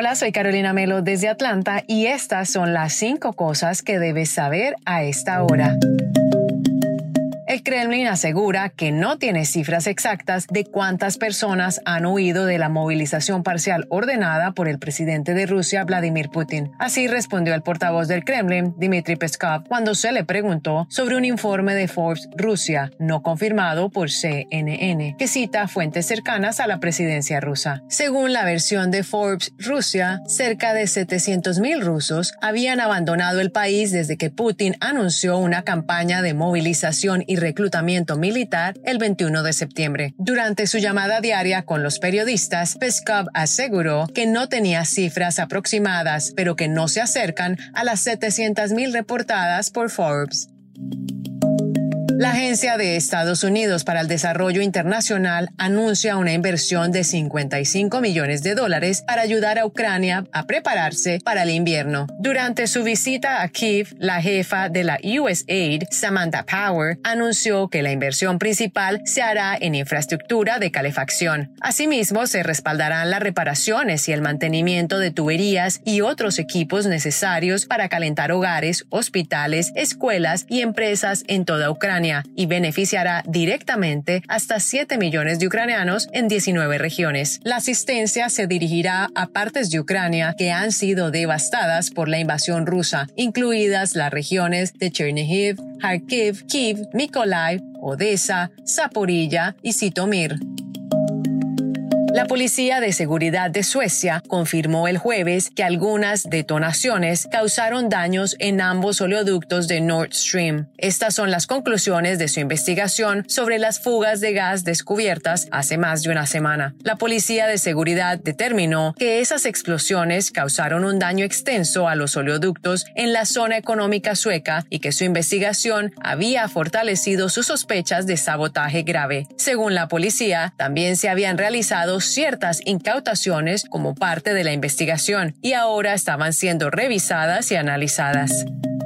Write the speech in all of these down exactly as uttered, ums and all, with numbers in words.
Hola, soy Carolina Melo desde Atlanta y estas son las cinco cosas que debes saber a esta hora. El Kremlin asegura que no tiene cifras exactas de cuántas personas han huido de la movilización parcial ordenada por el presidente de Rusia, Vladimir Putin. Así respondió el portavoz del Kremlin, Dmitry Peskov, cuando se le preguntó sobre un informe de Forbes Rusia, no confirmado por C N N, que cita fuentes cercanas a la presidencia rusa. Según la versión de Forbes Rusia, cerca de setecientos mil rusos habían abandonado el país desde que Putin anunció una campaña de movilización y reclutamiento militar el veintiuno de septiembre. Durante su llamada diaria con los periodistas, Peskov aseguró que no tenía cifras aproximadas, pero que no se acercan a las setecientos mil reportadas por Forbes. La Agencia de Estados Unidos para el Desarrollo Internacional anuncia una inversión de cincuenta y cinco millones de dólares para ayudar a Ucrania a prepararse para el invierno. Durante su visita a Kiev, la jefa de la U S A I D, Samantha Power, anunció que la inversión principal se hará en infraestructura de calefacción. Asimismo, se respaldarán las reparaciones y el mantenimiento de tuberías y otros equipos necesarios para calentar hogares, hospitales, escuelas y empresas en toda Ucrania, y beneficiará directamente hasta siete millones de ucranianos en diecinueve regiones. La asistencia se dirigirá a partes de Ucrania que han sido devastadas por la invasión rusa, incluidas las regiones de Chernihiv, Kharkiv, Kiev, Mykolaiv, Odessa, Zaporilla y Zitomir. La Policía de Seguridad de Suecia confirmó el jueves que algunas detonaciones causaron daños en ambos oleoductos de Nord Stream. Estas son las conclusiones de su investigación sobre las fugas de gas descubiertas hace más de una semana. La Policía de Seguridad determinó que esas explosiones causaron un daño extenso a los oleoductos en la zona económica sueca y que su investigación había fortalecido sus sospechas de sabotaje grave. Según la policía, también se habían realizado ciertas incautaciones como parte de la investigación y ahora estaban siendo revisadas y analizadas.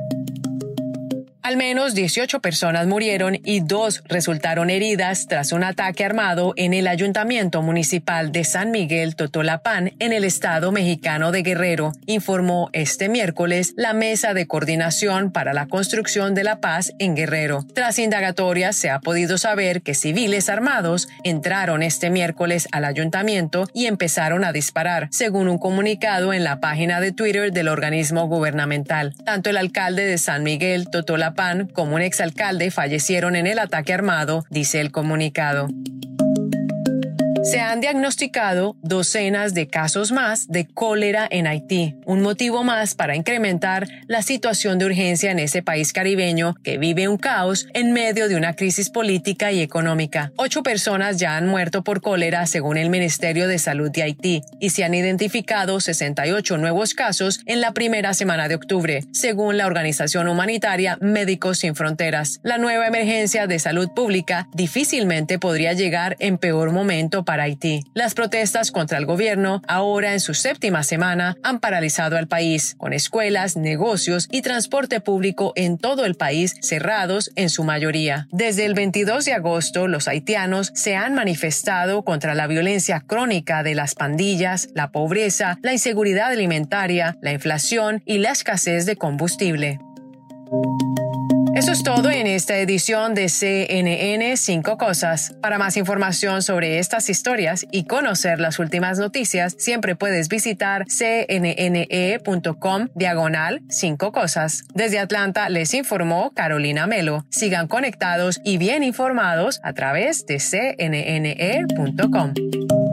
Al menos dieciocho personas murieron y dos resultaron heridas tras un ataque armado en el Ayuntamiento Municipal de San Miguel Totolapán, en el estado mexicano de Guerrero, informó este miércoles la Mesa de Coordinación para la Construcción de la Paz en Guerrero. Tras indagatorias, se ha podido saber que civiles armados entraron este miércoles al ayuntamiento y empezaron a disparar, según un comunicado en la página de Twitter del organismo gubernamental. Tanto el alcalde de San Miguel Totolapán como un exalcalde fallecieron en el ataque armado, dice el comunicado. Se han diagnosticado docenas de casos más de cólera en Haití, un motivo más para incrementar la situación de urgencia en ese país caribeño que vive un caos en medio de una crisis política y económica. Ocho personas ya han muerto por cólera según el Ministerio de Salud de Haití y se han identificado sesenta y ocho nuevos casos en la primera semana de octubre, según la organización humanitaria Médicos Sin Fronteras. La nueva emergencia de salud pública difícilmente podría llegar en peor momento para Haití. Las protestas contra el gobierno, ahora en su séptima semana, han paralizado al país, con escuelas, negocios y transporte público en todo el país cerrados en su mayoría. Desde el veintidós de agosto, los haitianos se han manifestado contra la violencia crónica de las pandillas, la pobreza, la inseguridad alimentaria, la inflación y la escasez de combustible. Eso es todo en esta edición de C N N cinco Cosas. Para más información sobre estas historias y conocer las últimas noticias, siempre puedes visitar cnne.com diagonal cinco cosas. Desde Atlanta les informó Carolina Melo. Sigan conectados y bien informados a través de c n n e punto com.